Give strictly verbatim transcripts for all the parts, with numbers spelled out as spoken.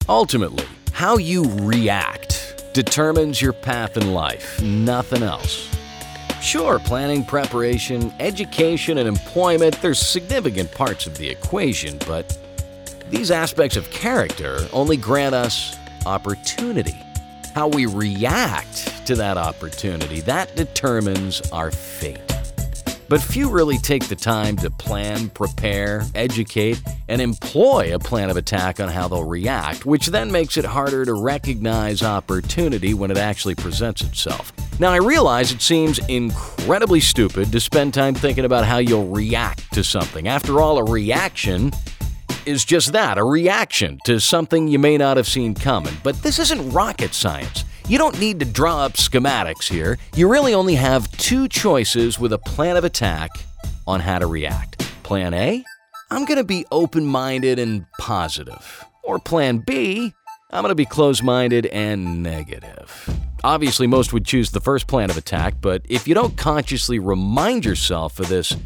Ultimately, how you react determines your path in life, nothing else. Sure, planning, preparation, education, and employment, there's significant parts of the equation, but these aspects of character only grant us opportunity. How we react to that opportunity, that determines our fate. But few really take the time to plan, prepare, educate, and employ a plan of attack on how they'll react, which then makes it harder to recognize opportunity when it actually presents itself. Now, I realize it seems incredibly stupid to spend time thinking about how you'll react to something. After all, a reaction is just that, a reaction to something you may not have seen coming. But this isn't rocket science. You don't need to draw up schematics here. You really only have two choices with a plan of attack on how to react. Plan A, I'm going to be open-minded and positive. Or Plan B, I'm going to be closed-minded and negative. Obviously, most would choose the first plan of attack, but if you don't consciously remind yourself of this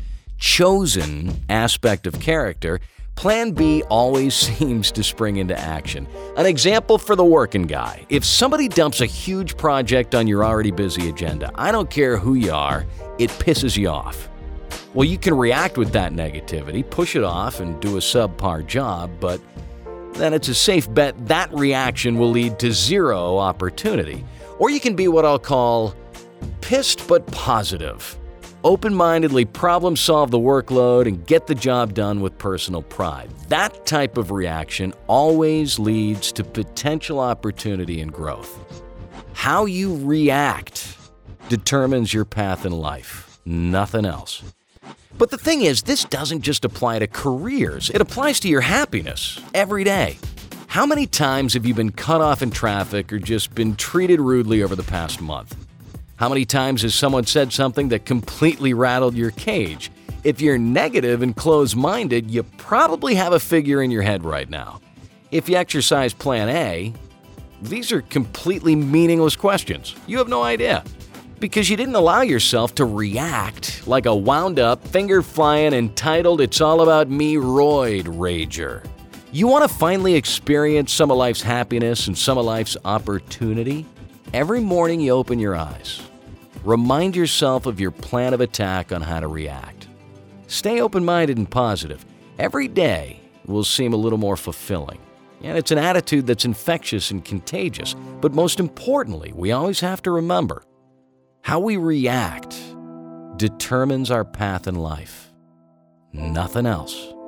chosen aspect of character, Plan B always seems to spring into action. An example for the working guy. If somebody dumps a huge project on your already busy agenda, I don't care who you are, it pisses you off. Well, you can react with that negativity, push it off, and do a subpar job, but then it's a safe bet that reaction will lead to zero opportunity. Or you can be what I'll call pissed but positive. Open-mindedly problem-solve the workload and get the job done with personal pride. That type of reaction always leads to potential opportunity and growth. How you react determines your path in life, nothing else. But the thing is, this doesn't just apply to careers. It applies to your happiness every day. How many times have you been cut off in traffic or just been treated rudely over the past month? How many times has someone said something that completely rattled your cage? If you're negative and closed-minded, you probably have a figure in your head right now. If you exercise Plan A, these are completely meaningless questions. You have no idea. Because you didn't allow yourself to react like a wound-up, finger-flying, entitled "It's all about me" roid rager. You want to finally experience some of life's happiness and some of life's opportunity? Every morning you open your eyes. Remind yourself of your plan of attack on how to react. Stay open-minded and positive. Every day will seem a little more fulfilling. And it's an attitude that's infectious and contagious. But most importantly, we always have to remember, how we react determines our path in life. Nothing else.